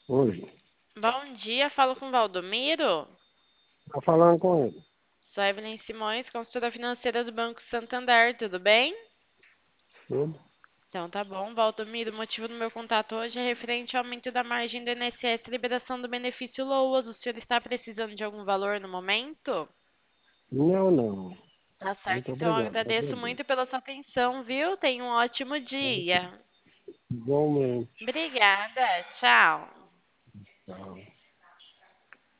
Hoje. Bom dia, falo com o Valdomiro. Tá falando com ele. Sou Evelyn Simões, consultora financeira do Banco Santander, tudo bem? Tudo. Então tá bom, Valdomiro, o motivo do meu contato hoje é referente ao aumento da margem do INSS e liberação do benefício LOAS. O senhor está precisando de algum valor no momento? Não, não. Tá certo, Muito então eu obrigado. agradeço Agradeço. muito pela sua atenção, viu? Tenha um ótimo dia. Igualmente. Obrigada, tchau. Tchau.